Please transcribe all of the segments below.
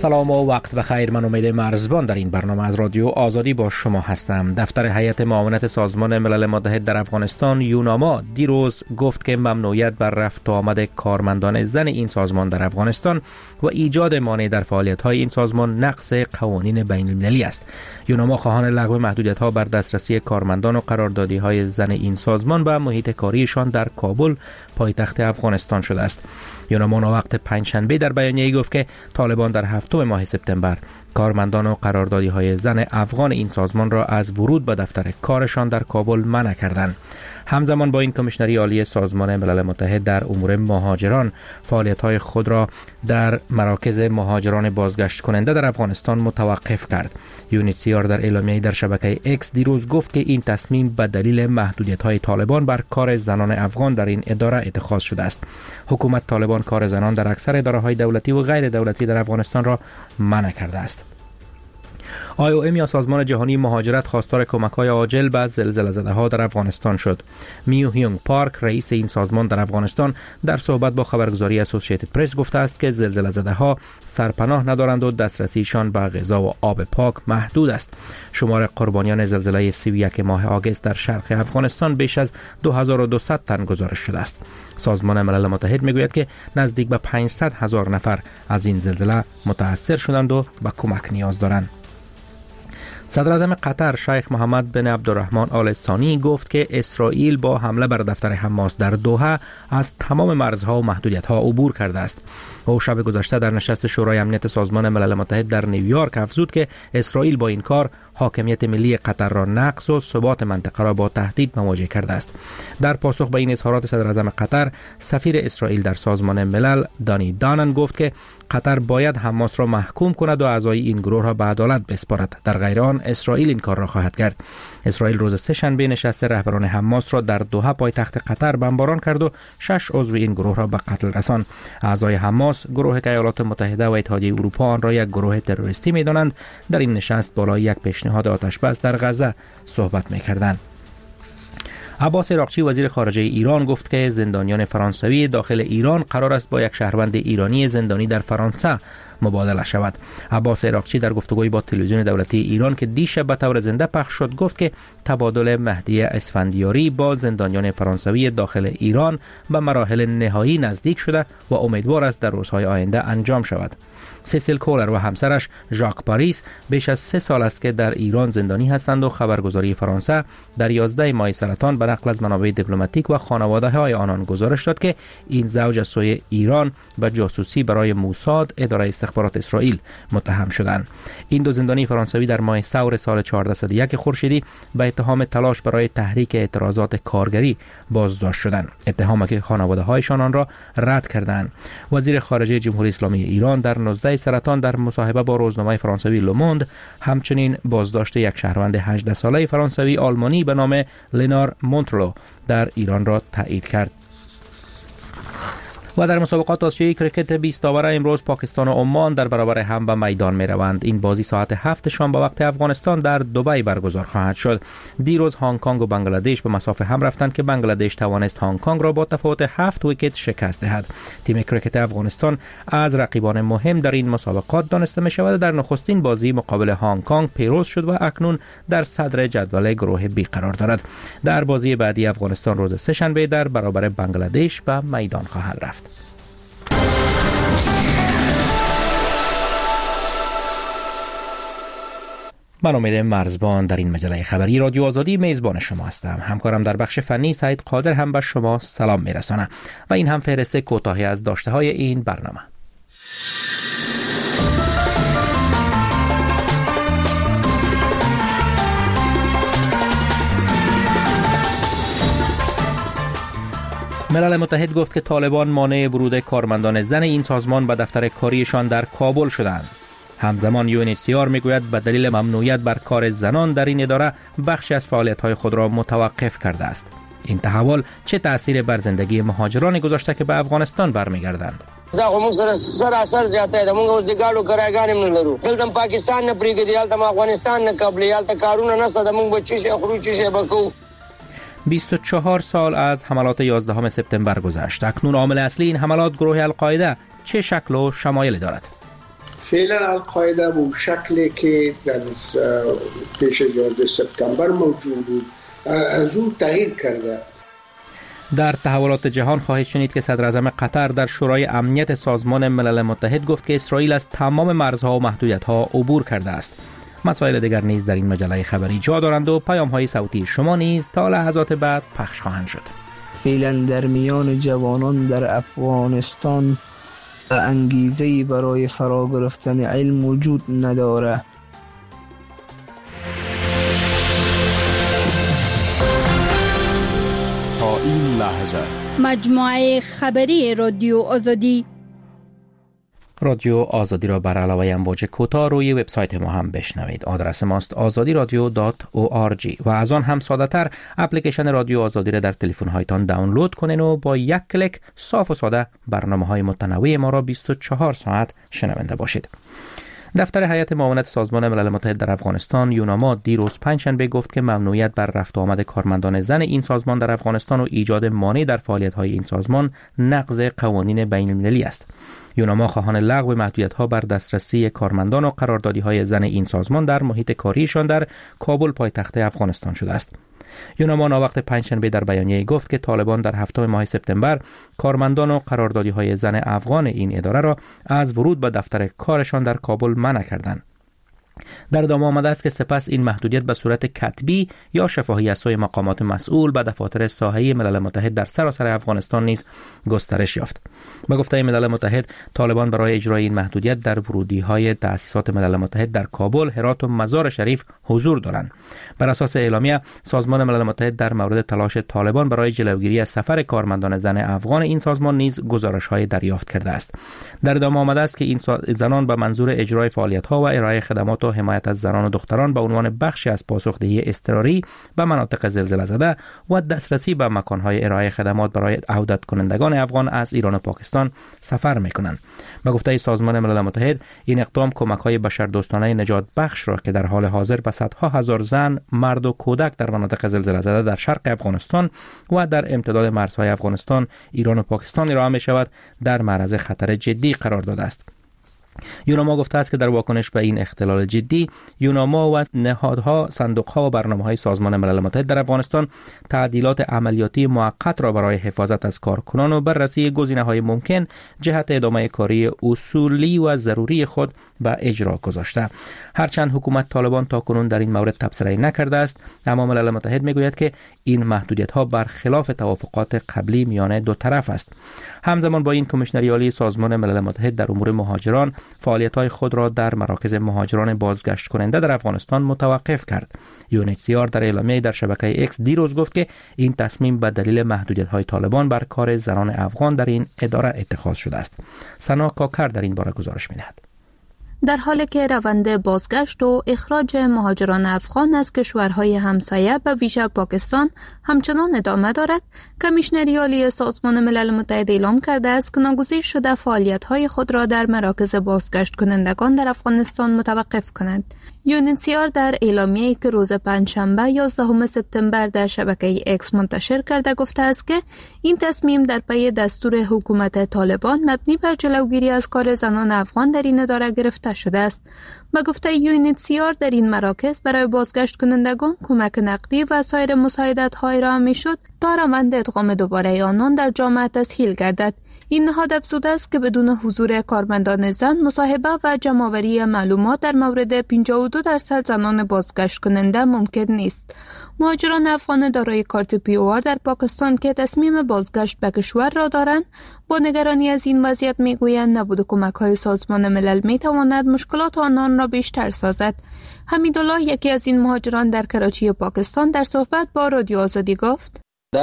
سلام و وقت بخیر. من امید مرزبان در این برنامه از رادیو آزادی با شما هستم. دفتر هیئت معاونت سازمان ملل متحد در افغانستان یوناما دیروز گفت که ممنوعیت بر رفت و آمد کارمندان زن این سازمان در افغانستان و ایجاد مانع در فعالیت‌های این سازمان نقض قوانین بین المللی است. یوناما خواهان لغو محدودیت‌ها بر دسترسی کارمندان و قراردادی‌های زن این سازمان به محیط کاریشان در کابل پایتخت افغانستان شده است. یوناما وقت پنجشنبه در بیانیه‌ای گفت که طالبان در هفتم ماه سپتامبر کارمندان و قراردادی‌های زن افغان این سازمان را از ورود به دفتر کارشان در کابل منع کردند. همزمان با این کمیشنری عالی سازمان ملل متحد در امور مهاجران فعالیت‌های خود را در مراکز مهاجران بازگشت کننده در افغانستان متوقف کرد. یونیسیار در اعلامیه‌ای در شبکه اکس دیروز گفت که این تصمیم به دلیل محدودیت‌های طالبان بر کار زنان افغان در این اداره اتخاذ شده است. حکومت طالبان کار زنان در اکثر اداره‌های دولتی و غیر دولتی در افغانستان را منع کرده است. IOM یا سازمان جهانی مهاجرت خواستار کمک‌های عاجل به زلزله‌زده‌ها در افغانستان شد. میو هیونگ پارک رئیس این سازمان در افغانستان در صحبت با خبرگزاری اسوسییتد پرس گفته است که زلزله‌زده‌ها سرپناه ندارند و دسترسیشان به غذا و آب پاک محدود است. شمار قربانیان زلزله 31 ماه آگوست در شرق افغانستان بیش از 2200 تن گزارش شده است. سازمان ملل متحد میگوید که نزدیک به 500,000 نفر از این زلزله متاثر شدند و به کمک نیاز دارند. صدر اعظم قطر شیخ محمد بن عبدالرحمن آل ثانی گفت که اسرائیل با حمله بر دفتر حماس در دوحه از تمام مرزها و محدودیت‌ها عبور کرده است. او شب گذشته در نشست شورای امنیت سازمان ملل متحد در نیویورک افزود که اسرائیل با این کار حاکمیت ملی قطر را نقض و ثبات منطقه را با تهدید مواجه کرده است. در پاسخ به این اظهارات صدر اعظم قطر، سفیر اسرائیل در سازمان ملل دانی دانن گفت که قطر باید حماس را محکوم کند و اعضای این گروه را به عدالت بسپارد. در غیر آن اسرائیل این کار را خواهد کرد. اسرائیل روز سه‌شنبه نشست رهبران حماس را در دوحه پایتخت قطر بمباران کرد و 6 عضو این گروه را به قتل رساند. اعضای حماس گروه که ایالات متحده و اتحادیه اروپا آن را یک گروه تروریستی می‌دانند در این نشست بالای یک پیشنهاد آتش بس در غزه صحبت می‌کردند. عباس عراقچی وزیر خارجه ایران گفت که زندانیان فرانسوی داخل ایران قرار است با یک شهروند ایرانی زندانی در فرانسه مبادله شود. عباس عراقچی در گفتگوی با تلویزیون دولتی ایران که دیشب به طور زنده پخش شد گفت که تبادل مهدی اسفندیاری با زندانیان فرانسوی داخل ایران به مراحل نهایی نزدیک شده و امیدوار است در روزهای آینده انجام شود. سیسیل کولر و همسرش ژاک پاریس بیش از 3 سال است که در ایران زندانی هستند و خبرگزاری فرانسه در 11 ماه سرطان به نقل از منابع دیپلماتیک و خانواده‌های آنان گزارش داد که این زوج از سوی ایران به جاسوسی برای موساد اداره استخبارات اسرائیل متهم شدند. این دو زندانی فرانسوی در ماه ثور سال 1401 خورشیدی به اتهام تلاش برای تحریک اعتراضات کارگری بازداشت شدند. اتهامی که خانواده‌هایشان آن را رد کردند. وزیر خارجه جمهوری اسلامی ایران در 19 سرطان در مصاحبه با روزنامه فرانسوی لوموند همچنین بازداشت یک شهروند 18 ساله فرانسوی آلمانی به نام لنار مونترلو در ایران را تایید کرد. و در مسابقات آسیایی کرکت 20 داوره امروز پاکستان و عمان در برابر هم به میدان می روند. این بازی ساعت 7 شام به وقت افغانستان در دبی برگزار خواهد شد. دیروز هنگ کنگ و بنگلادش به مسافه هم رفتند که بنگلادش توانست هنگ کنگ را با تفاوت 7 ویکت شکست دهد. تیم کرکت افغانستان از رقیبان مهم در این مسابقات دانسته می شود. در نخستین بازی مقابل هنگ کنگ پیروز شد و اکنون در صدر جدول گروه بی قرار دارد. در بازی بعدی افغانستان روز سه‌شنبه در برابر بنگلادش به میدان خواهد رفت. من امید مرزبان در این مجله خبری رادیو آزادی میزبان شما هستم. همکارم در بخش فنی سعید قادر هم به شما سلام میرسانم و این هم فهرست کوتاهی از داشته های این برنامه. ملل متحد گفت که طالبان مانع ورود کارمندان زن این سازمان به دفتر کاریشان در کابل شدند. همزمان یونیسیار میگوید به دلیل ممنوعیت بر کار زنان در این اداره بخشی از فعالیت‌های خود را متوقف کرده است. این تحول چه تأثیر بر زندگی مهاجران گذاشته که به افغانستان برمیگردند؟ دا موږ سره اثر زیاته ده. موږ اوس د ګاډو کرایګانې نه لرو. دلته پاکستان نه پریږدي، هلته افغانستان نه قبلې، هلته کارونه نشته. موږ به چی شي خورو، چی شي بکو. 24 سال از حملات 11 سپتامبر گذشت. اکنون عامل اصلی این حملات گروه القاعده چه شکل و شمایلی دارد؟ فعلا القاعده به شکلی که در پیش 11 سپتامبر موجود بود از او تغییر کرده. در تحولات جهان خواهید شنید که صدر اعظم قطر در شورای امنیت سازمان ملل متحد گفت که اسرائیل از تمام مرزها و محدودیت‌ها عبور کرده است. مسائل دیگر نیز در این مجله خبری جا دارند و پیام‌های صوتی شما نیز تا لحظات بعد پخش خواهند شد. فعلا در میان جوانان در افغانستان انگیزه‌ای برای فرا گرفتن علم وجود ندارد. تا این لحظه مجموعه خبری رادیو آزادی را بر علاوه امواج کوتاه روی وبسایت ما هم بشنوید. آدرس ماست azadiradio.org و از آن هم ساده تر اپلیکیشن رادیو آزادی را در تلفن هایتان دانلود کنین و با یک کلیک صاف و ساده برنامه های متنوع ما را 24 ساعت شنونده باشید. دفتر هیئت معاونت سازمان ملل متحد در افغانستان یوناما دیروز پنجشنبه گفت که ممنوعیت بر رفت و آمد کارمندان زن این سازمان در افغانستان و ایجاد مانع در فعالیت‌های این سازمان نقض قوانین بین‌المللی است. یوناما خواهان لغو محدودیت‌ها بر دسترسی کارمندان و قراردادی‌های زن این سازمان در محیط کاریشان در کابل پایتخت افغانستان شده است. یوناما ناوقت پنجشنبه در بیانیه گفت که طالبان در هفتم ماه سپتامبر کارمندان و قراردادی‌های زن افغان این اداره را از ورود به دفتر کارشان در کابل منع کردند. در ادامه آمده است که سپس این محدودیت به صورت کتبی یا شفاهی از سوی مقامات مسئول به دفاتر ساحه‌ای ملل متحد در سراسر افغانستان نیز گسترش یافت. به گفته ملل متحد، طالبان برای اجرای این محدودیت در ورودی‌های تأسیسات ملل متحد در کابل، هرات و مزار شریف حضور دارند. بر اساس اعلامیه، سازمان ملل متحد در مورد تلاش طالبان برای جلوگیری از سفر کارمندان زن افغان این سازمان نیز گزارش‌های دریافت کرده است. در ادامه آمده است که این زنان به منظور اجرای فعالیت‌ها و ارائه خدمات و حمایت از زنان و دختران به عنوان بخشی از پاسخدهی اضطراری به مناطق زلزله زده و دسترسی به مکان‌های ارائه خدمات برای عودت کنندگان افغان از ایران و پاکستان سفر می‌کنند. به گفته سازمان ملل متحد، این اقدام کمک‌های بشردوستانه نجات بخش را که در حال حاضر به صدها هزار زن، مرد و کودک در مناطق زلزله زده در شرق افغانستان و در امتداد مرزهای افغانستان، ایران و پاکستان ارائه می‌شود، در معرض خطر جدی قرار داده است. یوناما گفته است که در واکنش به این اختلال جدی، یوناما و نهادها، صندوقها و برنامه‌های سازمان ملل متحد در افغانستان تعدیلات عملیاتی موقت را برای حفاظت از کارکنان و بررسی گزینه‌های ممکن جهت ادامه کاری اصولی و ضروری خود به اجرا گذاشته. هرچند حکومت طالبان تاکنون در این مورد تبصره نکرده است، اما ملل متحد میگوید که این محدودیت‌ها برخلاف توافقات قبلی میان دو طرف است. همزمان با این، کمیشنری عالی سازمان ملل متحد در امور مهاجران فعالیت‌های خود را در مراکز مهاجران بازگشت کننده در افغانستان متوقف کرد. UNHCR در اعلامیه در شبکه ایکس دیروز گفت که این تصمیم به دلیل محدودیت‌های طالبان بر کار زنان افغان در این اداره اتخاذ شده است. سنا کاکر در این باره گزارش می‌دهد. در حالی که روند بازگشت و اخراج مهاجران افغان از کشورهای همسایه به ویژه پاکستان همچنان ادامه دارد، کمیشنری عالی سازمان ملل متحد اعلام کرده است که ناگزیر شده فعالیت‌های خود را در مراکز بازگشت کنندگان در افغانستان متوقف کند. UNHCR در اعلامیه‌ای که روز پنجشنبه 11 سپتامبر در شبکه ایکس منتشر کرده گفته است که این تصمیم در پی دستور حکومت طالبان مبنی بر جلوگیری از کار زنان افغان در این اداره گرفته شده است. به گفته UNHCR در این مراکز برای بازگشت کنندگان کمک نقدی و سایر مساعدت‌های ارائه می‌شد تا روند ادغام دوباره آنان در جامعه تسهیل گردد. این نهاد افزوده است که بدون حضور کارمندان زن، مصاحبه و جمع‌آوری معلومات در مورد 52% زنان بازگشت کننده ممکن نیست. مهاجران افغان دارای کارت پی‌او در پاکستان که تصمیم بازگشت به کشور را دارند، با نگرانی از این وضعیت میگویند نبود کمک‌های سازمان ملل میتواند مشکلات آنان را بیشتر سازد. حمیدالله، یکی از این مهاجران در کراچی پاکستان، در صحبت با رادیو آزادی گفت: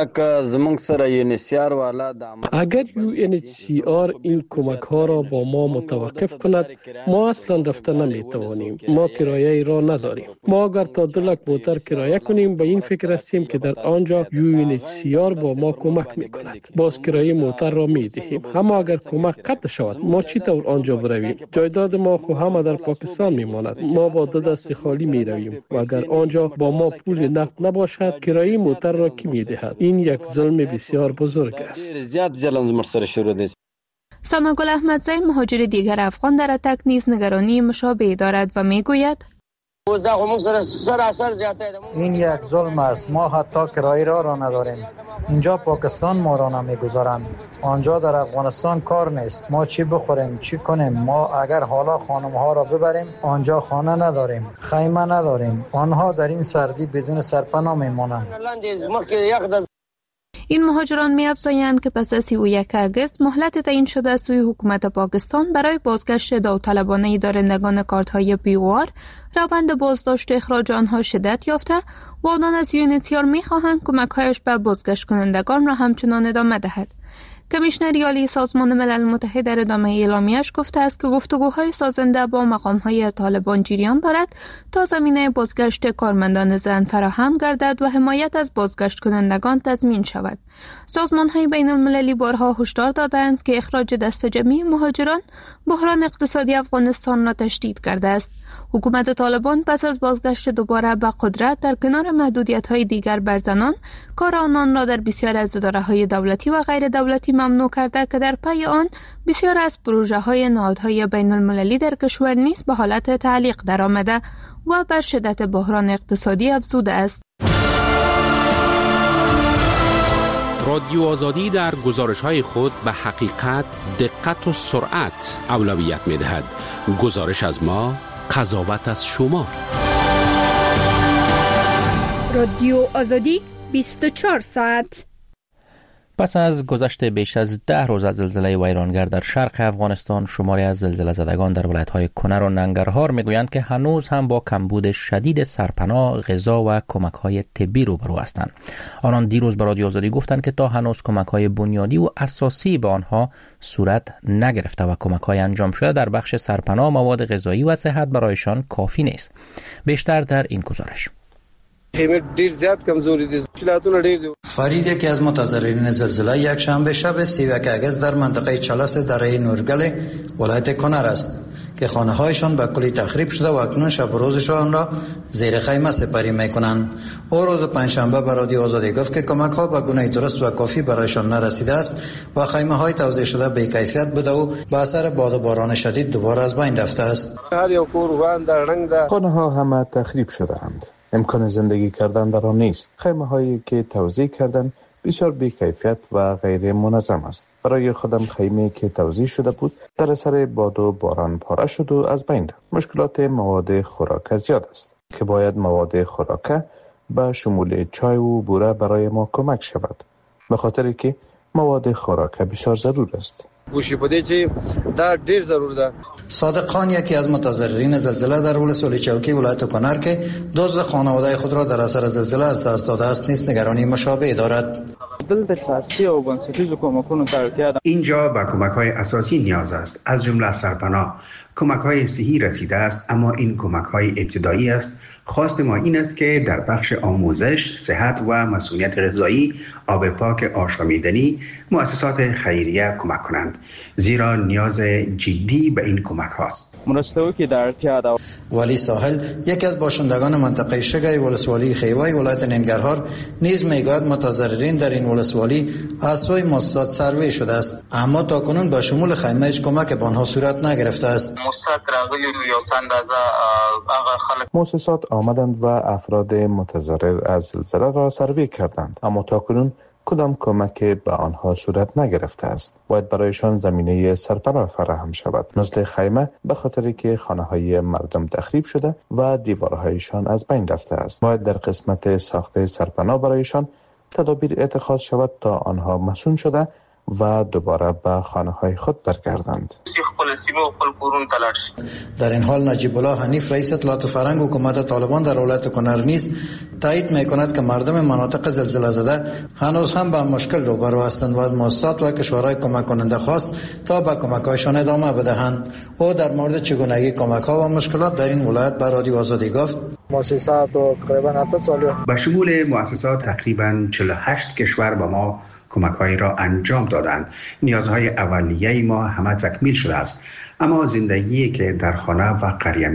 اگر UNHCR این کمک ها را با ما متوقف کند، ما اصلا رفته نمی توانیم. ما کرایه را نداریم. ما اگر تا 2 لک موتر کرایه کنیم به این فکر هستیم که در آنجا UNHCR با ما کمک می کند. باز کرایه موتر را می دهیم. اما اگر کمک قطع شود، ما چی طور آنجا برویم؟ جایداد ما خو همه در پاکستان می ماند. ما با 2 دست خالی می رویم و اگر آنجا با ما پول نقد نباشد، کرایه موتر را کی می دهد؟ این یک ظلم بسیار بزرگ است. ساناگل احمدزی مهاجر دیگر افغان در اتک نیز نگرانی مشابه دارد و میگوید این یک ظلم است. ما حتی کرایه را نداریم. اینجا پاکستان ما را نمیگذارند. آنجا در افغانستان کار نیست. ما چی بخوریم چی کنیم؟ ما اگر حالا خانم ها را ببریم آنجا خانه نداریم، خیمه نداریم. آنها در این سردی بدون سرپناه میمانند. این مهاجران می‌افزایند که پس از 31 اگست مهلت تعیین شده از سوی حکومت پاکستان برای بازگشت داوطلبانه دارندگان کارت‌های پی‌او آر روند بازداشت و اخراج آنها شدت یافته و آنان از UNHCR می‌خواهند کمک‌هایش به بازگشت کنندگان را همچنان ادامه دهد. کمیشنر عالی سازمان ملل متحد در ادامه اعلامیه‌اش گفته است که گفتگوهای سازنده با مقام‌های طالبان جریان دارد تا زمینه بازگشت کارمندان زن فراهم گردد و حمایت از بازگشت کنندگان تضمین شود. سازمان‌های بین‌المللی بارها هشدار دادند که اخراج دست جمعی مهاجران بحران اقتصادی افغانستان را تشدید کرده است. حکومت طالبان پس از بازگشت دوباره به قدرت در کنار محدودیت‌های دیگر بر زنان، کار آنان را در بسیار از اداره‌های دولتی و غیر دولتی ممنوع کرده که در پی آن بسیار از پروژه‌های نهادهای بین‌المللی در کشور نیز به حالت تعلیق درآمده و بر شدت بحران اقتصادی افزوده است. رادیو آزادی در گزارش‌های خود به حقیقت، دقت و سرعت اولویت می‌دهد. گزارش از ما، قضاوت از شما. رادیو آزادی 24 ساعت. پس از گذشت بیش از 10 روز از زلزله ویرانگر در شرق افغانستان، شماری از زلزله زدگان در ولایت‌های کنر و ننگرهار میگویند که هنوز هم با کمبود شدید سرپناه، غذا و کمک‌های طبی روبرو هستند. آنان دیروز به رادیو آزادی گفتند که تا هنوز کمک‌های بنیادی و اساسی به آنها صورت نگرفته و کمک‌های انجام شده در بخش سرپناه، مواد غذایی و صحت برایشان کافی نیست. بیشتر در این گزارش. فرید یکی از متضررین زلزله یک شنبه شب 31 اگست در منطقه چالس دره نورگل ولایت کنر است که خانه‌هایشان به کلی تخریب شده و اکنون شب و روزشان را زیر خیمه سپری می‌کنند. او روز پنجشنبه به رادیو آزادی گفت که کمک‌ها به گونه درست و کافی برایشان نرسیده است و خیمه‌های توزیع شده بی‌کیفیت بوده و به اثر باد و باران شدید دوباره از بین رفته است. خانه‌ها همه تخریب شده‌اند. امکان زندگی کردن در آن نیست. خیمه‌هایی که توزیع کردند بسیار بی‌کیفیت و غیر منظم است. برای خودم خیمه که توزیع شده بود در اثر باد و باران پاره شد و از بین رفت. مشکلات مواد خوراک زیاد است که باید مواد خوراک به شمول چای و بوره برای ما کمک شود، به خاطر که مواد خوراک بسیار ضرور است. گوشی بده چی در ډیر ضرور ده. صادق خان یکی از متضررین زلزله در ولسوالی چوکی ولایت کنر که دزد خانواده خود را در اثر زلزله از دست داده است نیز نگرانی مشابه دارد. اینجا به کمک‌های اساسی نیاز است، از جمله سرپناه. کمک‌های صحی رسیده است، اما این کمک‌های ابتدایی است. خواست ما این است که در بخش آموزش، صحت و مسئولیت غذایی، آب پاک آشامیدنی، مؤسسات خیریه کمک کنند، زیرا نیاز جدی به این کمک هاست. ولی ساحل یکی از باشندگان منطقه شگای ولسوالی خیوای ولایت ننگرهار نیز میگوید متضررین در این ولسوالی از سوی مؤسسات سروی شده است، اما تاکنون به شمول خیمه هیچ کمک به آنها صورت نگرفته است. مؤسسات آمدند و افراد متضرر از زلزله را سروی کردند، اما تاکنون کدام کمک به آنها صورت نگرفته است. باید برایشان زمینه سرپناه فراهم شود، مثل خیمه، به خاطر که خانه‌های مردم تخریب شده و دیوارهایشان از بین رفته است. باید در قسمت ساخت سرپناه برایشان تدابیر اتخاذ شود تا آنها مسئول شده و دوباره به خانه‌های خود برگردند. در این حال نجیب الله حنیف رئیس اطلاعات فرهنگ حکومت طالبان در ولایت کنر نیز تایید می‌کند که مردم مناطق زلزله زده هنوز هم با مشکل روبرو هستند و از مؤسسات و کشورهای کمک کننده خواست تا به کمک‌هایشان ادامه بدهند. او در مورد چگونگی کمک‌ها و مشکلات در این ولایت به رادیو آزادی گفت: مؤسسات تقریبا به شمول مؤسسات تقریبا 48 کشور به ما کمک‌هایی را انجام دادند. نیازهای اولیه ما همه تکمیل شده است، اما زندگی که در خانه و قریه